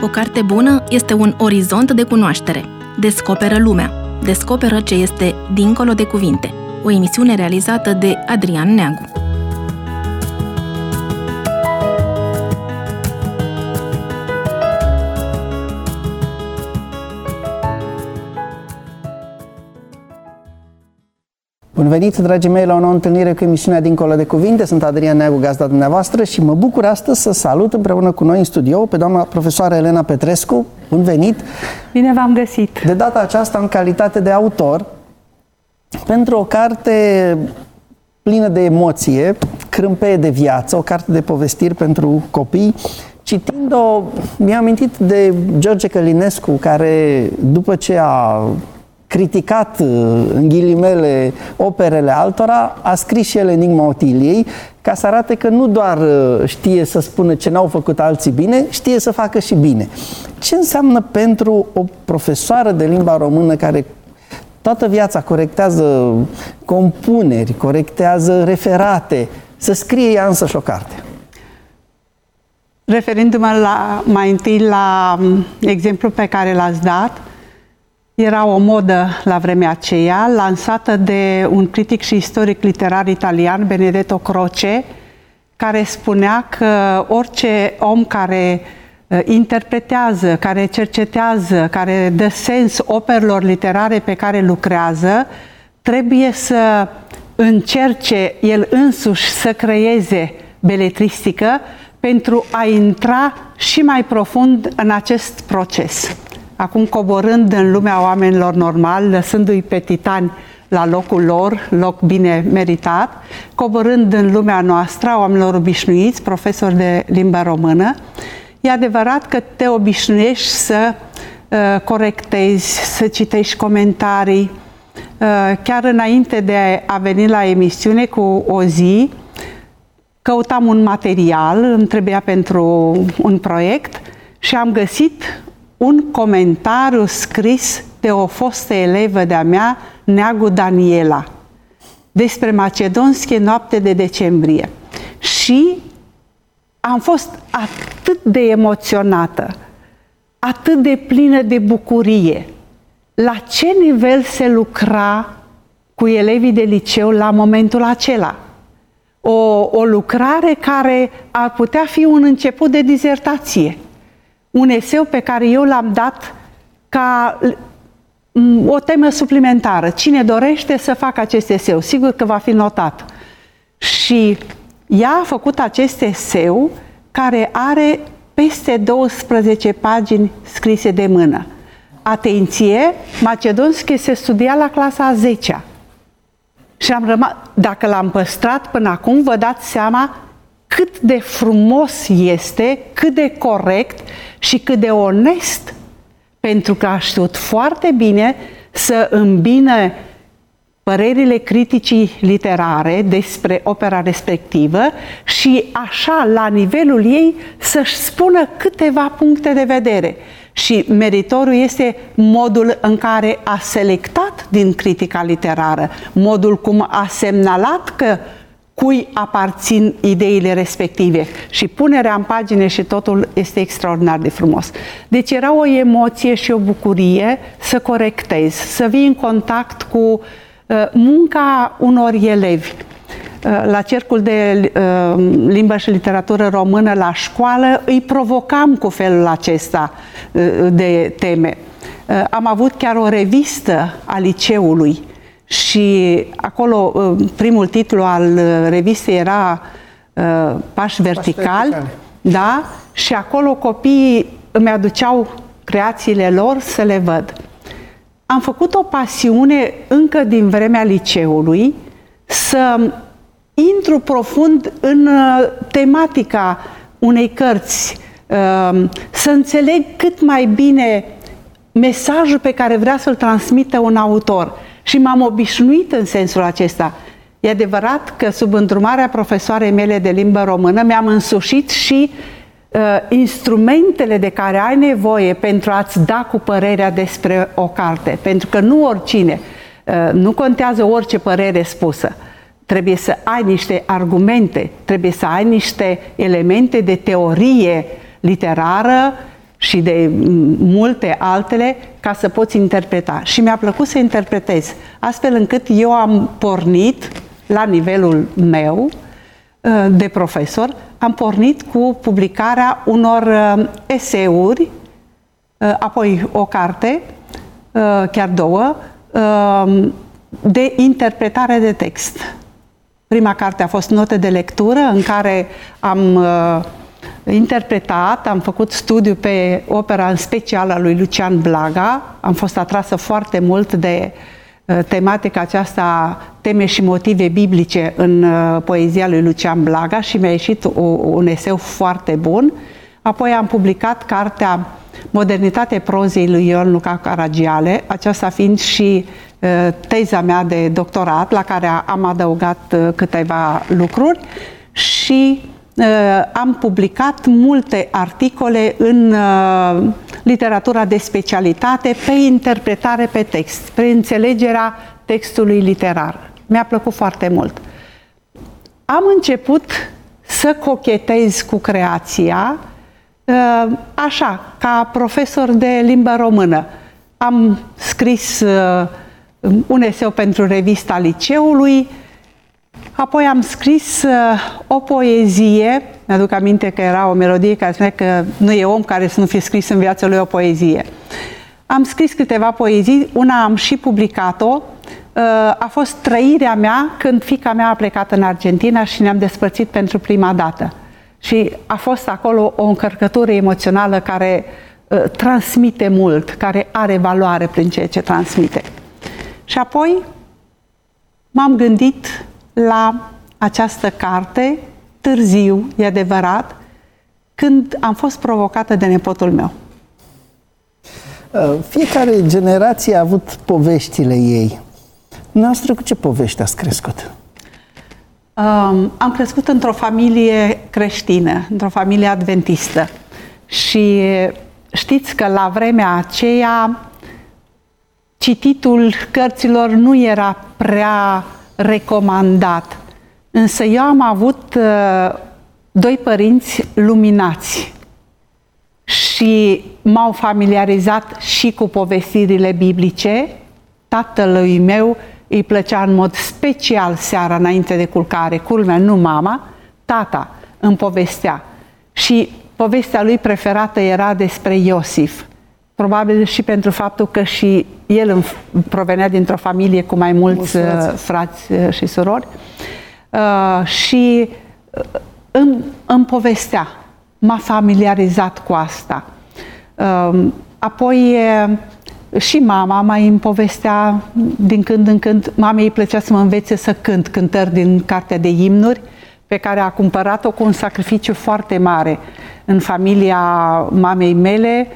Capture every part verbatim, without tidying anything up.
O carte bună este un orizont de cunoaștere. Descoperă lumea. Descoperă ce este dincolo de cuvinte. O emisiune realizată de Adrian Neagu. Bun venit, dragii mei, la o nouă întâlnire cu emisiunea Dincolo de Cuvinte. Sunt Adrian Neagu, gazda dumneavoastră, și mă bucur astăzi să salut împreună cu noi în studio pe doamna profesoară Elena Petrescu. Bun venit! Bine v-am găsit! De data aceasta în calitate de autor pentru o carte plină de emoție, crâmpeie de viață, o carte de povestiri pentru copii. Citind-o, mi-am amintit de George Călinescu, care după ce a criticat, în ghilimele, operele altora, a scris și el Enigma Otiliei, ca să arate că nu doar știe să spună ce n-au făcut alții bine, știe să facă și bine. Ce înseamnă pentru o profesoară de limba română care toată viața corectează compuneri, corectează referate, să scrie ea însăși o carte? Referindu-mă la, mai întâi la exemplul pe care l-ați dat, era o modă la vremea aceea, lansată de un critic și istoric literar italian, Benedetto Croce, care spunea că orice om care interpretează, care cercetează, care dă sens operelor literare pe care lucrează, trebuie să încerce el însuși să creeze beletristică pentru a intra și mai profund în acest proces. Acum, coborând în lumea oamenilor normali, lăsându-i pe titani la locul lor, loc bine meritat, coborând în lumea noastră, a oamenilor obișnuiți, profesori de limba română, e adevărat că te obișnuiești să uh, corectezi, să citești comentarii. Uh, chiar înainte de a veni la emisiune cu o zi, căutam un material, îmi trebuia pentru un proiect și am găsit un comentariu scris de o fostă elevă de-a mea, Neagu Daniela, despre Macedonske, Noapte de decembrie. Și am fost atât de emoționată, atât de plină de bucurie. La ce nivel se lucra cu elevii de liceu la momentul acela? O, o lucrare care ar putea fi un început de dizertație. Un eseu pe care eu l-am dat ca o temă suplimentară. Cine dorește să facă acest eseu, sigur că va fi notat. Și ea a făcut acest eseu care are peste douăsprezece pagini scrise de mână. Atenție, Macedonske se studia la clasa a zecea. Și am rămas, dacă l-am păstrat până acum, vă dați seama cât de frumos este, cât de corect și cât de onest, pentru că a știut foarte bine să îmbină părerile criticii literare despre opera respectivă și așa, la nivelul ei, să-și spună câteva puncte de vedere. Și meritoriu este modul în care a selectat din critica literară, modul cum a semnalat că cui aparțin ideile respective și punerea în pagine și totul este extraordinar de frumos. Deci era o emoție și o bucurie să corectezi, să vii în contact cu uh, munca unor elevi. Uh, la cercul de uh, limbă și literatură română la școală îi provocam cu felul acesta uh, de teme. Uh, am avut chiar o revistă a liceului și acolo primul titlu al revistei era uh, Pași verticali, da? Și acolo copiii îmi aduceau creațiile lor să le văd. Am făcut o pasiune încă din vremea liceului să intru profund în uh, tematica unei cărți, uh, să înțeleg cât mai bine mesajul pe care vrea să-l transmită un autor. Și m-am obișnuit în sensul acesta. E adevărat că sub îndrumarea profesoarei mele de limbă română mi-am însușit și uh, instrumentele de care ai nevoie pentru a-ți da cu părerea despre o carte. Pentru că nu oricine, uh, nu contează orice părere spusă. Trebuie să ai niște argumente, trebuie să ai niște elemente de teorie literară și de multe altele ca să poți interpreta. Și mi-a plăcut să interpretez, astfel încât eu am pornit la nivelul meu de profesor, am pornit cu publicarea unor eseuri, apoi o carte, chiar două, de interpretare de text. Prima carte a fost Note de lectură, în care am interpretat, am făcut studiu pe opera în special a lui Lucian Blaga, am fost atrasă foarte mult de tematica aceasta, teme și motive biblice în poezia lui Lucian Blaga și mi-a ieșit o, un eseu foarte bun. Apoi am publicat cartea Modernitate prozei lui Ion Luca Caragiale, aceasta fiind și uh, teza mea de doctorat, la care am adăugat uh, câteva lucruri și uh, am publicat multe articole în uh, literatura de specialitate pe interpretare pe text, pe înțelegerea textului literar. Mi-a plăcut foarte mult. Am început să cochetez cu creația așa, ca profesor de limbă română. Am scris un eseu pentru revista liceului, apoi am scris o poezie, mi-aduc aminte că era o melodie care spune că nu e om care să nu fie scris în viața lui o poezie. Am scris câteva poezii, una am și publicat-o, a fost trăirea mea când fiica mea a plecat în Argentina și ne-am despărțit pentru prima dată. Și a fost acolo o încărcătură emoțională care uh, transmite mult, care are valoare prin ceea ce transmite. Și apoi m-am gândit la această carte, târziu, e adevărat, când am fost provocată de nepotul meu. Fiecare generație a avut poveștile ei. Noastră cu ce povești ați crescut? Um, am crescut într-o familie creștină, într-o familie adventistă și știți că la vremea aceea cititul cărților nu era prea recomandat, însă eu am avut uh, doi părinți luminați și m-au familiarizat și cu povestirile biblice. Tatălui meu îi plăcea în mod special seara înainte de culcare, culmea, nu mama, tata îmi povestea. Și povestea lui preferată era despre Iosif. Probabil și pentru faptul că și el provenea dintr-o familie cu mai mulți frați. frați și surori. Uh, și îmi, îmi povestea, m-a familiarizat cu asta. Uh, apoi și mama mai îmi povestea din când în când. Mamei îi plăcea să mă învețe să cânt cântări din cartea de imnuri, pe care a cumpărat-o cu un sacrificiu foarte mare. În familia mamei mele,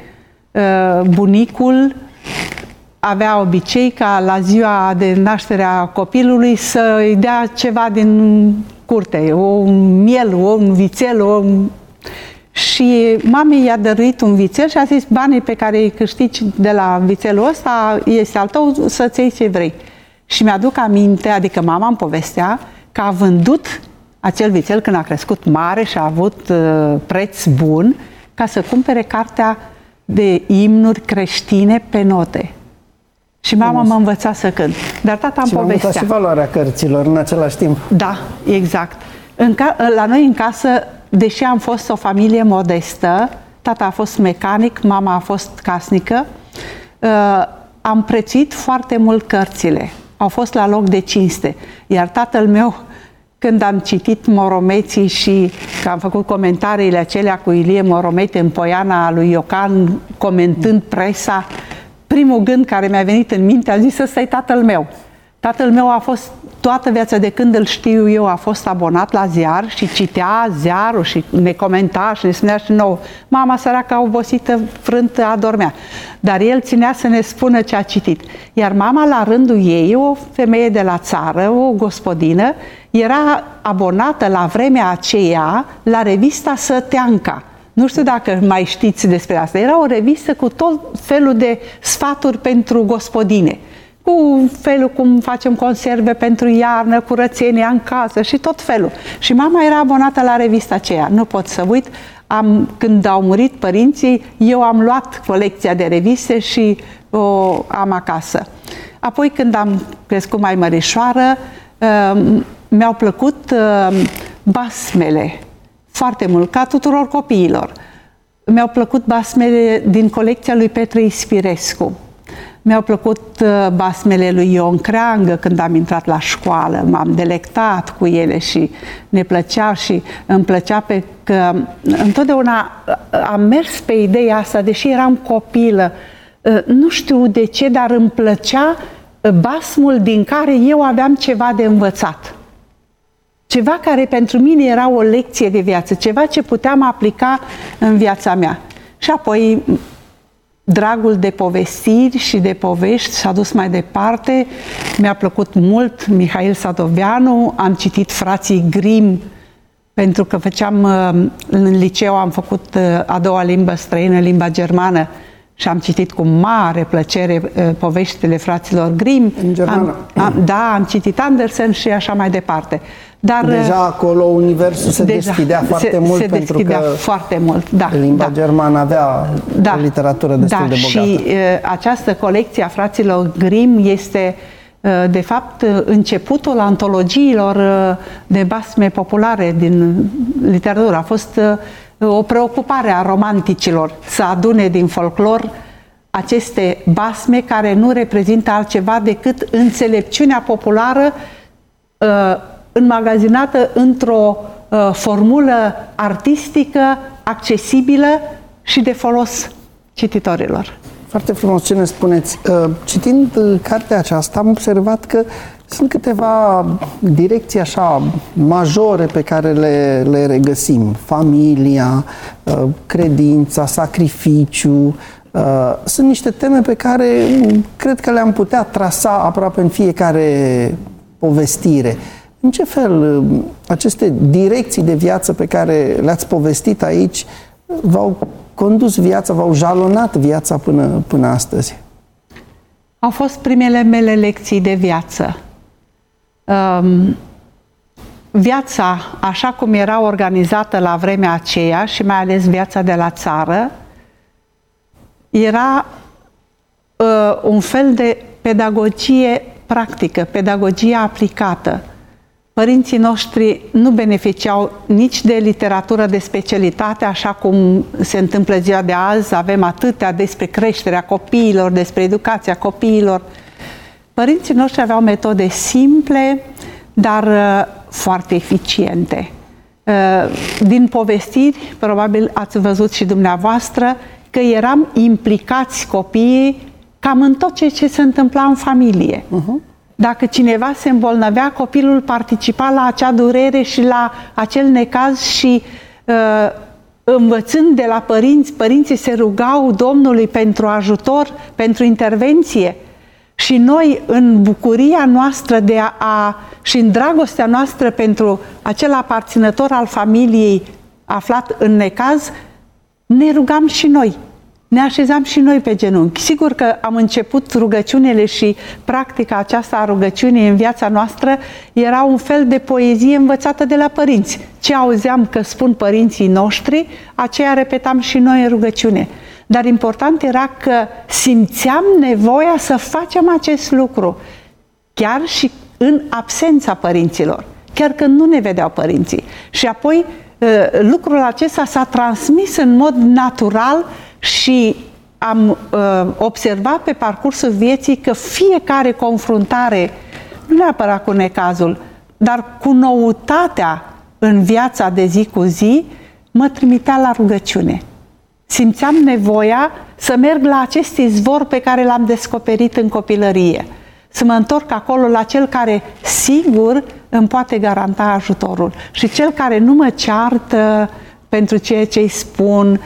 bunicul avea obicei ca la ziua de naștere a copilului să îi dea ceva din curte, un miel, un vițel, un... Și mamei i-a dăruit un vițel și a zis: banii pe care îi câștigi de la vițelul ăsta este al tău, să-ți iei ce vrei. Și mi-aduc aminte, adică mama îmi povestea că a vândut acel vițel când a crescut mare și a avut uh, preț bun, ca să cumpere cartea de imnuri creștine pe note. Și mama m-a învățat să cânt. Dar tata îmi povestea. Și valoarea cărților în același timp. Da, exact. În ca, la noi în casă, deși am fost o familie modestă, tata a fost mecanic, mama a fost casnică, uh, am prețuit foarte mult cărțile. Au fost la loc de cinste. Iar tatăl meu, când am citit Moromeții și că am făcut comentariile acelea cu Ilie Moromete în Poiana lui Iocan, comentând presa, primul gând care mi-a venit în minte, a zis: ăsta e tatăl meu. Tatăl meu a fost, toată viața de când îl știu eu, a fost abonat la ziar și citea ziarul și ne comenta și ne spunea și nouă. Mama săracă, obosită, frântă, adormea. Dar el ținea să ne spună ce a citit. Iar mama, la rândul ei, o femeie de la țară, o gospodină, era abonată la vremea aceea la revista Săteanca. Nu știu dacă mai știți despre asta. Era o revistă cu tot felul de sfaturi pentru gospodine. Cu felul cum facem conserve pentru iarnă, curățenia în casă și tot felul. Și mama era abonată la revista aceea. Nu pot să uit, am, când au murit părinții, eu am luat colecția de reviste și o am acasă. Apoi, când am crescut mai mărișoară, mi-au plăcut basmele foarte mult, ca tuturor copiilor. Mi-au plăcut basmele din colecția lui Petre Ispirescu. Mi-au plăcut basmele lui Ion Creangă când am intrat la școală. M-am delectat cu ele și ne plăcea și îmi plăcea pe că întotdeauna am mers pe ideea asta, deși eram copilă. Nu știu de ce, dar îmi plăcea basmul din care eu aveam ceva de învățat. Ceva care pentru mine era o lecție de viață, ceva ce puteam aplica în viața mea. Și apoi dragul de povestiri și de povești s-a dus mai departe. Mi-a plăcut mult Mihail Sadoveanu, am citit Frații Grimm, pentru că făceam, în liceu am făcut a doua limbă străină, limba germană, și am citit cu mare plăcere poveștile fraților Grimm. În germană. Am, am, da, am citit Andersen și așa mai departe. Dar deja acolo universul se deja, deschidea foarte se, mult, se pentru deschidea că foarte mult, da, limba da. germană avea da, o literatură destul da, de bogată. Și uh, această colecție a fraților Grimm este uh, de fapt începutul antologiilor uh, de basme populare din literatură. A fost uh, o preocupare a romanticilor să adune din folclor aceste basme care nu reprezintă altceva decât înțelepciunea populară uh, înmagazinată într-o uh, formulă artistică, accesibilă și de folos cititorilor. Foarte frumos ce ne spuneți. Uh, citind uh, cartea aceasta, am observat că sunt câteva direcții așa majore pe care le, le regăsim. Familia, uh, credința, sacrificiu. Uh, sunt niște teme pe care cred că le-am putea trasa aproape în fiecare povestire. În ce fel aceste direcții de viață pe care le-ați povestit aici v-au condus viața, v-au jalonat viața până, până astăzi? Au fost primele mele lecții de viață. Um, viața, așa cum era organizată la vremea aceea și mai ales viața de la țară, era uh, un fel de pedagogie practică, pedagogie aplicată. Părinții noștri nu beneficiau nici de literatură de specialitate, așa cum se întâmplă ziua de azi, avem atâtea despre creșterea copiilor, despre educația copiilor. Părinții noștri aveau metode simple, dar uh, foarte eficiente. Uh, din povestiri, probabil ați văzut și dumneavoastră, că eram implicați copiii cam în tot ce, ce se întâmpla în familie. Uh-huh. Dacă cineva se îmbolnăvea, copilul participa la acea durere și la acel necaz și uh, învățând de la părinți, părinții se rugau Domnului pentru ajutor, pentru intervenție. Și noi, în bucuria noastră de a, a, și în dragostea noastră pentru acel aparținător al familiei aflat în necaz, ne rugam și noi. Ne așezam și noi pe genunchi. Sigur că am început rugăciunile și practica aceasta a rugăciunii în viața noastră era un fel de poezie învățată de la părinți. Ce auzeam că spun părinții noștri, aceea repetam și noi în rugăciune. Dar important era că simțeam nevoia să facem acest lucru, chiar și în absența părinților, chiar când nu ne vedeau părinții. Și apoi lucrul acesta s-a transmis în mod natural și am uh, observat pe parcursul vieții că fiecare confruntare, nu neapărat cu necazul, dar cu noutatea în viața de zi cu zi, mă trimitea la rugăciune. Simțeam nevoia să merg la acest izvor pe care l-am descoperit în copilărie, să mă întorc acolo la cel care sigur îmi poate garanta ajutorul și cel care nu mă ceartă pentru ceea ce îi spun,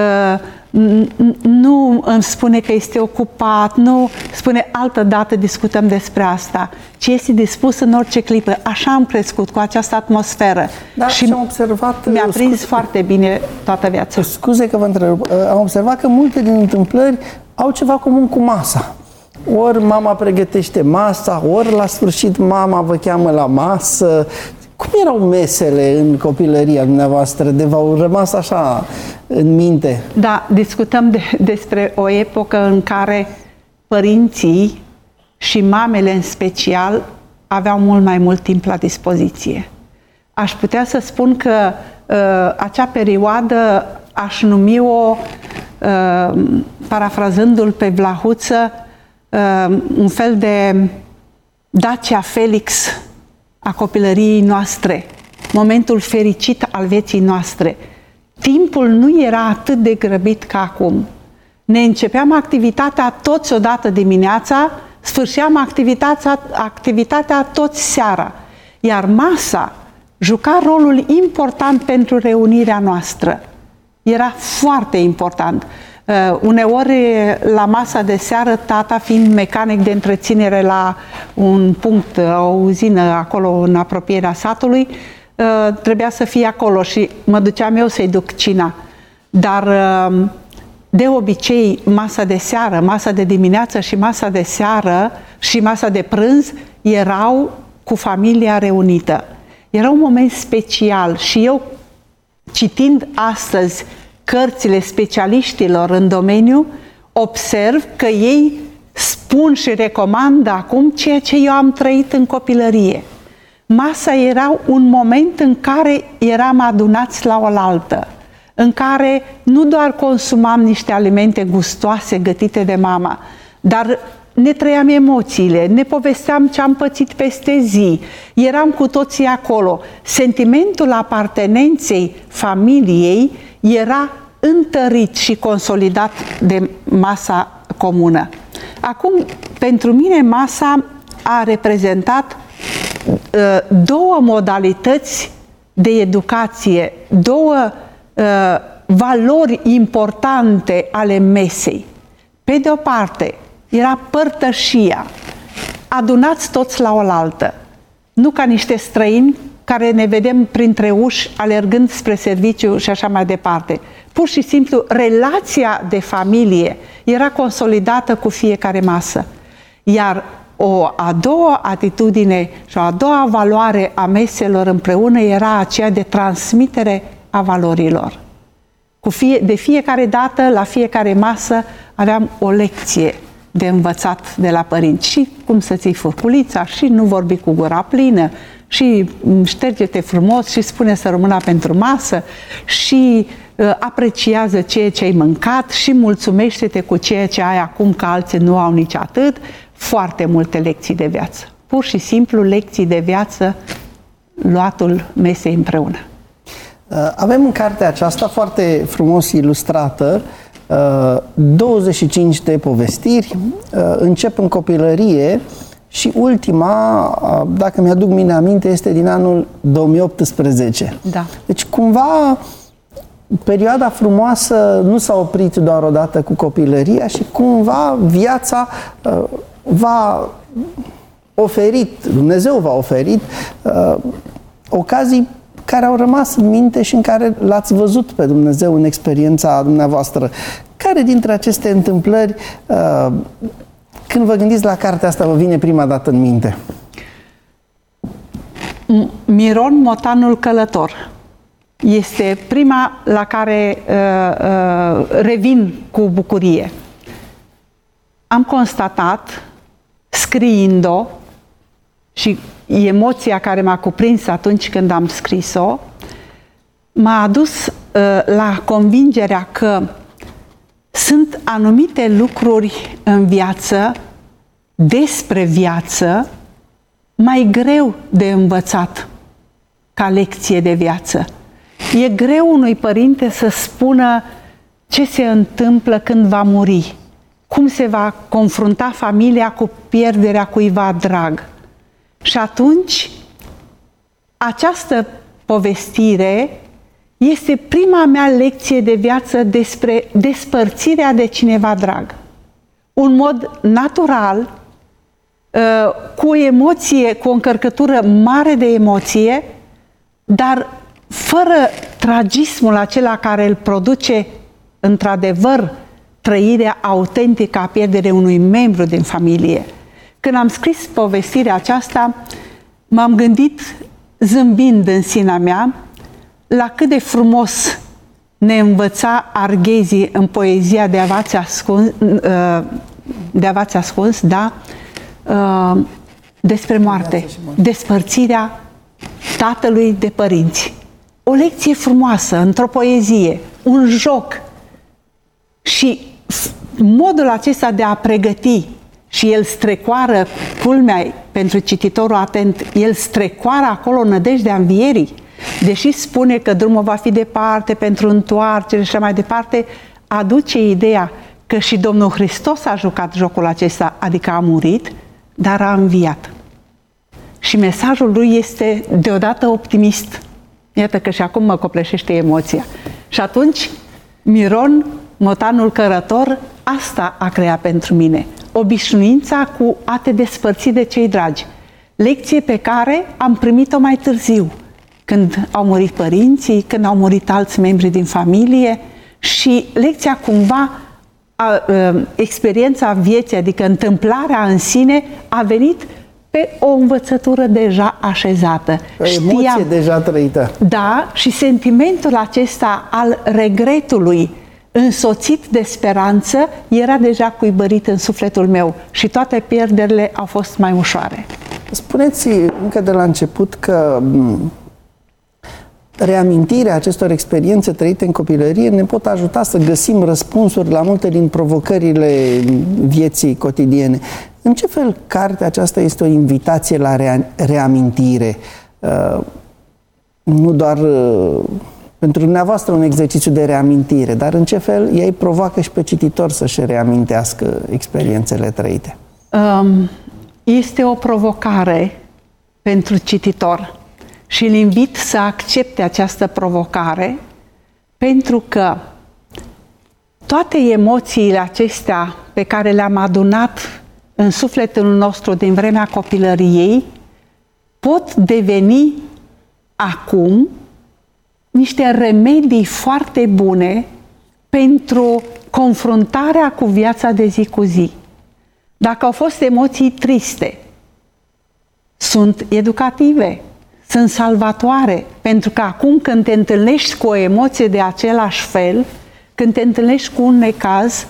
nu îmi spune că este ocupat, nu spune altă dată discutăm despre asta, ci este dispus în orice clipă. Așa am crescut, cu această atmosferă. Da, și am observat, mi-a prins scuze, foarte bine toată viața. Scuze că vă întreb, am observat că multe din întâmplări au ceva comun cu masa. Ori mama pregătește masa, ori la sfârșit mama vă cheamă la masă. Cum erau mesele în copilăria dumneavoastră? De v-au rămas așa în minte? Da, discutăm de, despre o epocă în care părinții și mamele în special aveau mult mai mult timp la dispoziție. Aș putea să spun că uh, acea perioadă aș numi-o, uh, parafrazându-l pe Vlahuță, uh, un fel de Dacia Felix a copilăriei noastre, momentul fericit al vieții noastre. Timpul nu era atât de grăbit ca acum. Ne începeam activitatea toți odată dimineața, sfârșeam activitatea, activitatea toți seara, iar masa juca rolul important pentru reunirea noastră. Era foarte important. Uh, uneori, la masa de seară, tata fiind mecanic de întreținere la un punct, o uzină acolo în apropierea satului, uh, trebuia să fie acolo și mă duceam eu să-i duc cina. Dar uh, de obicei, masa de seară, masa de dimineață și masa de seară și masa de prânz erau cu familia reunită. Era un moment special și eu, citind astăzi cărțile specialiștilor în domeniu, observ că ei spun și recomandă acum ceea ce eu am trăit în copilărie. Masa era un moment în care eram adunați la oaltă, în care nu doar consumam niște alimente gustoase gătite de mama, dar ne trăiam emoțiile, ne povesteam ce am pățit peste zi, eram cu toții acolo. Sentimentul apartenenței familiei era întărit și consolidat de masa comună. Acum, pentru mine, masa a reprezentat uh, două modalități de educație, două uh, valori importante ale mesei. Pe de o parte, era părtășia, adunați toți la oaltă, nu ca niște străini care ne vedem printre uși alergând spre serviciu și așa mai departe. Pur și simplu, relația de familie era consolidată cu fiecare masă. Iar o a doua atitudine și o a doua valoare a meselor împreună era aceea de transmitere a valorilor. Cu fie, de fiecare dată, la fiecare masă, aveam o lecție de învățat de la părinți. Și cum să ții furculița, și nu vorbi cu gura plină, și șterge-te frumos și spune să rămână pentru masă, și uh, apreciază ceea ce ai mâncat și mulțumește-te cu ceea ce ai acum, că alții nu au nici atât. Foarte multe lecții de viață. Pur și simplu lecții de viață, luatul mesei împreună. Avem în cartea aceasta foarte frumos ilustrată douăzeci și cinci de povestiri, încep în copilărie și ultima, dacă mi-aduc bine aminte, este din anul două mii optsprezece. Da. Deci cumva perioada frumoasă nu s-a oprit doar odată cu copilăria și cumva viața v-a oferit, Dumnezeu v-a oferit ocazii care au rămas în minte și în care l-ați văzut pe Dumnezeu în experiența dumneavoastră. Care dintre aceste întâmplări, uh, când vă gândiți la cartea asta, vă vine prima dată în minte? Miron, motanul călător. Este prima la care uh, uh, revin cu bucurie. Am constatat, scriind-o, și emoția care m-a cuprins atunci când am scris-o, m-a adus uh, la convingerea că sunt anumite lucruri în viață, despre viață, mai greu de învățat ca lecție de viață. E greu unui părinte să spună ce se întâmplă când va muri, cum se va confrunta familia cu pierderea cuiva drag. Și atunci, această povestire este prima mea lecție de viață despre despărțirea de cineva drag. Un mod natural, cu o emoție, cu o încărcătură mare de emoție, dar fără tragismul acela care îl produce, într-adevăr, trăirea autentică a pierderii unui membru din familie. Când am scris povestirea aceasta, m-am gândit zâmbind în sinea mea, la cât de frumos ne învăța Arghezi în poezia de Avați ascuns, de Avați ascuns, da? Despre moarte, despărțirea tatălui de părinți. O lecție frumoasă, într-o poezie, un joc. Și modul acesta de a pregăti, și el strecoară, culmea pentru cititorul atent, el strecoară acolo nădejdea învierii, deși spune că drumul va fi departe pentru întoarcere și așa mai departe, aduce ideea că și Domnul Hristos a jucat jocul acesta, adică a murit, dar a înviat. Și mesajul lui este deodată optimist. Iată că și acum mă copleșește emoția. Și atunci, Miron, motanul cărător, asta a creat pentru mine. Obișnuința cu a te despărți de cei dragi. Lecție pe care am primit-o mai târziu, când au murit părinții, când au murit alți membri din familie, și lecția cumva, a, a, experiența vieții, adică întâmplarea în sine, a venit pe o învățătură deja așezată. O emoție Știam, deja trăită. Da, și sentimentul acesta al regretului însoțit de speranță era deja cuibărit în sufletul meu și toate pierderile au fost mai ușoare. Spuneți încă de la început că reamintirea acestor experiențe trăite în copilărie ne pot ajuta să găsim răspunsuri la multe din provocările vieții cotidiene. În ce fel cartea aceasta este o invitație la rea reamintire? Uh, nu doar uh, pentru dumneavoastră un exercițiu de reamintire, dar în ce fel ea îi provoacă și pe cititor să-și reamintească experiențele trăite? Um, este o provocare pentru cititor și îl invit să accepte această provocare, pentru că toate emoțiile acestea pe care le-am adunat în sufletul nostru din vremea copilăriei pot deveni acum niște remedii foarte bune pentru confruntarea cu viața de zi cu zi. Dacă au fost emoții triste, sunt educative, sunt salvatoare, pentru că acum când te întâlnești cu o emoție de același fel, când te întâlnești cu un necaz,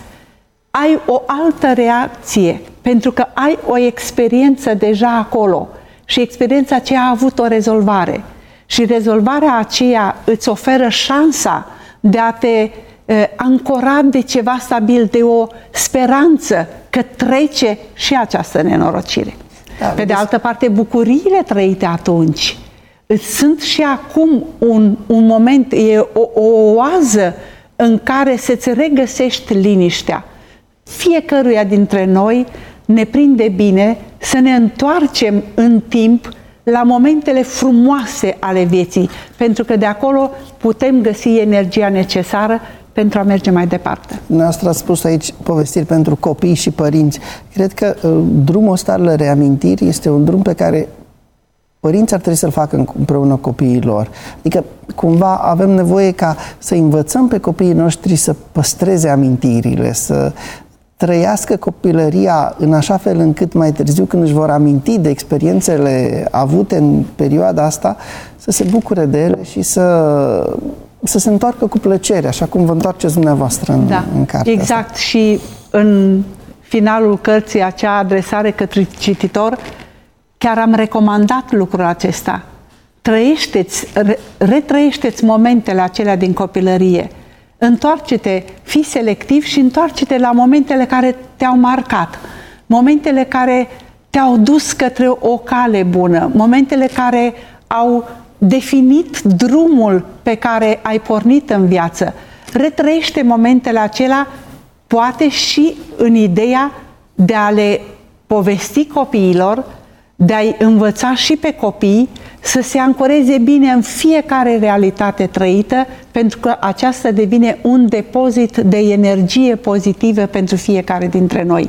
ai o altă reacție, pentru că ai o experiență deja acolo și experiența aceea a avut o rezolvare. Și rezolvarea aceea îți oferă șansa de a te eh, ancora de ceva stabil, de o speranță că trece și această nenorocire. Da, Pe de altă parte, bucuriile trăite atunci sunt și acum un, un moment, e o, o oază în care să-ți regăsești liniștea. Fiecăruia dintre noi ne prinde bine să ne întoarcem în timp la momentele frumoase ale vieții, pentru că de acolo putem găsi energia necesară pentru a merge mai departe. Noastră ați spus aici povestiri pentru copii și părinți. Cred că uh, drumul ăsta al reamintirii este un drum pe care părinții ar trebui să-l facă împreună copiii lor. Adică, cumva, avem nevoie ca să învățăm pe copiii noștri să păstreze amintirile, să trăiască copilăria în așa fel încât mai târziu, când își vor aminti de experiențele avute în perioada asta, să se bucure de ele și să, să se întoarcă cu plăcere, așa cum vă întoarceți dumneavoastră în, da, în cartea exact. asta. Și în finalul cărții, acea adresare către cititor, chiar am recomandat lucrul acesta. Trăiește-ți, re, retrăiește-ți momentele acelea din copilărie. Întoarce-te, fii selectiv și întoarce-te la momentele care te-au marcat, momentele care te-au dus către o cale bună, momentele care au definit drumul pe care ai pornit în viață. Retrăiește momentele acelea, poate și în ideea de a le povesti copiilor, de a-i învăța și pe copii să se ancoreze bine în fiecare realitate trăită, pentru că aceasta devine un depozit de energie pozitivă pentru fiecare dintre noi.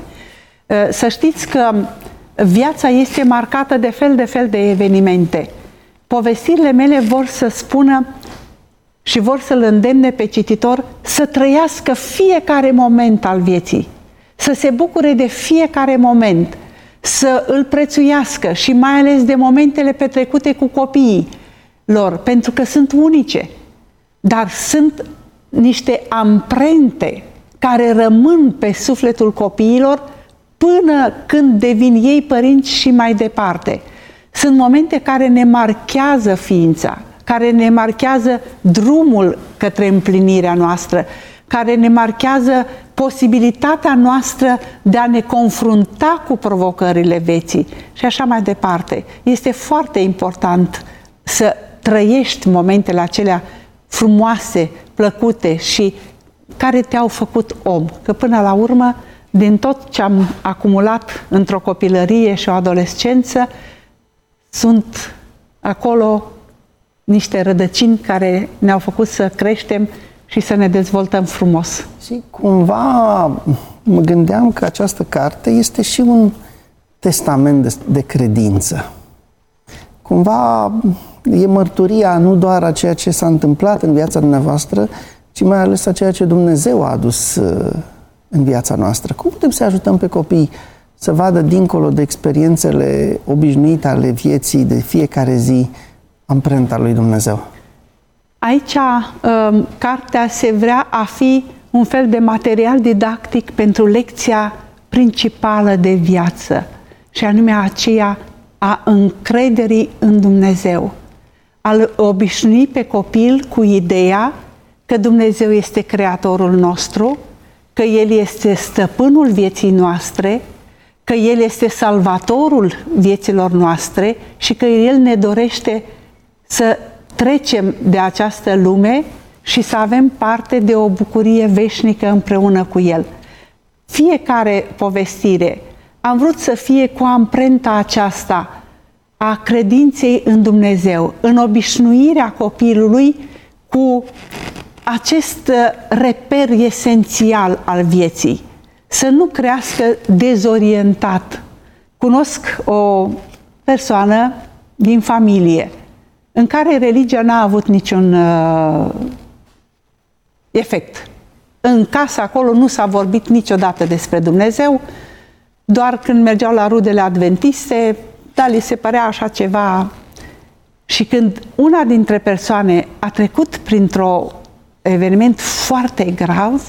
Să știți că viața este marcată de fel de fel de evenimente. Povestirile mele vor să spună și vor să-l îndemne pe cititor să trăiască fiecare moment al vieții, să se bucure de fiecare moment, să îl prețuiască și mai ales de momentele petrecute cu copiii lor, pentru că sunt unice, dar sunt niște amprente care rămân pe sufletul copiilor până când devin ei părinți și mai departe. Sunt momente care ne marchează ființa, care ne marchează drumul către împlinirea noastră, care ne marchează posibilitatea noastră de a ne confrunta cu provocările vieții și așa mai departe. Este foarte important să trăiești momentele acelea frumoase, plăcute și care te-au făcut om. Că până la urmă, din tot ce am acumulat într-o copilărie și o adolescență, sunt acolo niște rădăcini care ne-au făcut să creștem și să ne dezvoltăm frumos. Și cumva mă gândeam că această carte este și un testament de, de credință. Cumva e mărturia nu doar a ceea ce s-a întâmplat în viața dumneavoastră, ci mai ales a ceea ce Dumnezeu a adus în viața noastră. Cum putem să ajutăm pe copii să vadă dincolo de experiențele obișnuite ale vieții de fiecare zi amprenta lui Dumnezeu? Aici, cartea se vrea a fi un fel de material didactic pentru lecția principală de viață, și anume aceea a încrederii în Dumnezeu. Al obișnui pe copil cu ideea că Dumnezeu este Creatorul nostru, că El este stăpânul vieții noastre, că El este salvatorul vieților noastre și că El ne dorește să trecem de această lume și să avem parte de o bucurie veșnică împreună cu El. Fiecare povestire am vrut să fie cu amprenta aceasta a credinței în Dumnezeu, în obișnuirea copilului cu acest reper esențial al vieții, să nu crească dezorientat. Cunosc o persoană din familie în care religia n-a avut niciun uh, efect. În casa acolo nu s-a vorbit niciodată despre Dumnezeu, doar când mergeau la rudele adventiste, da, li se părea așa ceva. Și când una dintre persoane a trecut printr-un eveniment foarte grav,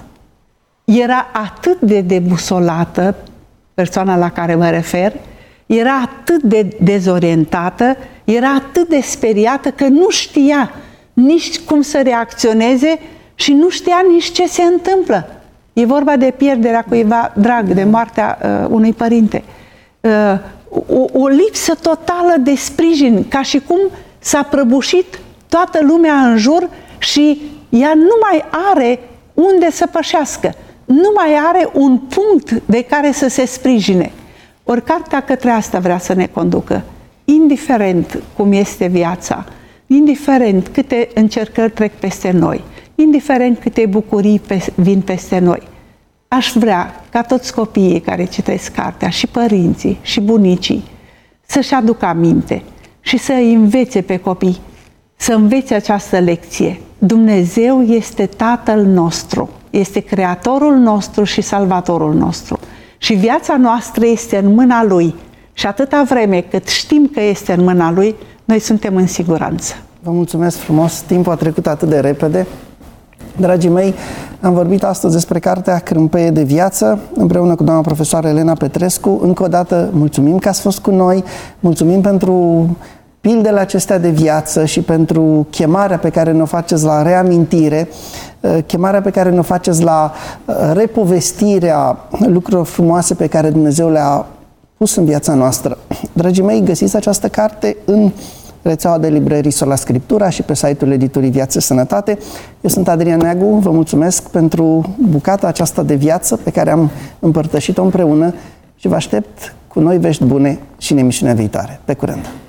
era atât de debusolată, persoana la care mă refer, era atât de dezorientată, era atât de speriată că nu știa nici cum să reacționeze și nu știa nici ce se întâmplă. E vorba de pierderea cuiva drag, de moartea uh, unui părinte. Uh, o, o lipsă totală de sprijin, ca și cum s-a prăbușit toată lumea în jur și ea nu mai are unde să pășească. Nu mai are un punct de care să se sprijine. Ori cartea către asta vrea să ne conducă. Indiferent cum este viața, indiferent câte încercări trec peste noi, indiferent câte bucurii vin peste noi, aș vrea ca toți copiii care citesc cartea, și părinții, și bunicii, să-și aducă aminte și să învețe pe copii, să învețe această lecție. Dumnezeu este Tatăl nostru, este Creatorul nostru și Salvatorul nostru. Și viața noastră este în mâna Lui. Și atâta vreme cât știm că este în mâna Lui, noi suntem în siguranță. Vă mulțumesc frumos, timpul a trecut atât de repede. Dragii mei, am vorbit astăzi despre cartea Crâmpeie de viață, împreună cu doamna profesoară Elena Petrescu. Încă o dată, mulțumim că ați fost cu noi, mulțumim pentru pildele acestea de viață și pentru chemarea pe care ne-o faceți la reamintire, chemarea pe care ne-o faceți la repovestirea lucrurilor frumoase pe care Dumnezeu le-a pus în viața noastră. Dragii mei, găsiți această carte în rețeaua de librării Sola Scriptura și pe site-ul editurii Viață Sănătate. Eu sunt Adrian Neagu, vă mulțumesc pentru bucata aceasta de viață pe care am împărtășit-o împreună și vă aștept cu noi vești bune și în emisiunea viitoare. Pe curând!